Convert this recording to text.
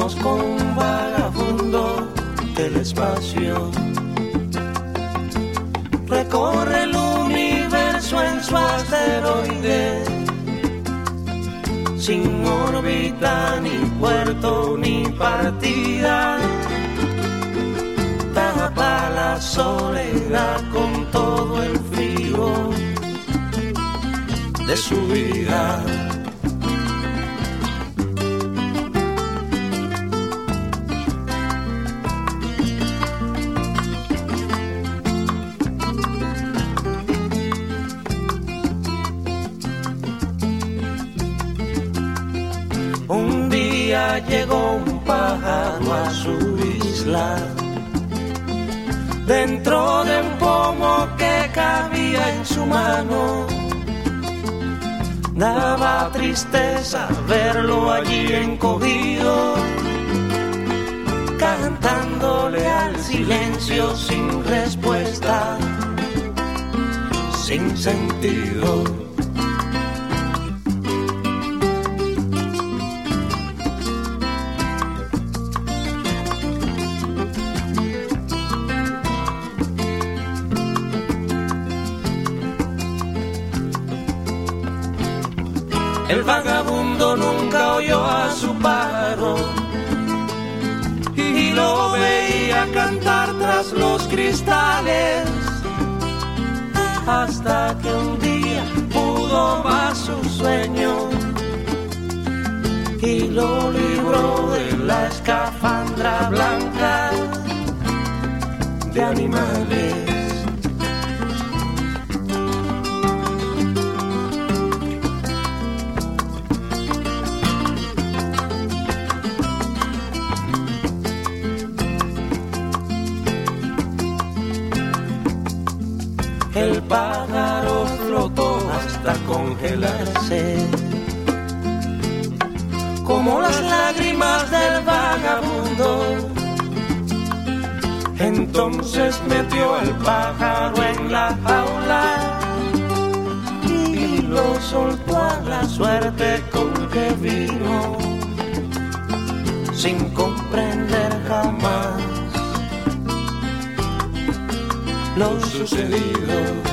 Conozco un vagabundo del espacio, recorre el universo en su asteroide, sin órbita, ni puerto, ni partida. Tapa la soledad con todo el frío de su vida. Un día llegó un pájaro a su isla, dentro de un pomo que cabía en su mano. Daba tristeza verlo allí encogido, cantándole al silencio sin respuesta, sin sentido. El vagabundo nunca oyó a su pájaro y lo veía cantar tras los cristales, hasta que un día pudo más su sueño y lo libró de la escafandra blanca de animales. El pájaro flotó hasta congelarse, como las lágrimas del vagabundo. Entonces metió el pájaro en la jaula y lo soltó a la suerte con que vino, sin comprender jamás lo sucedido.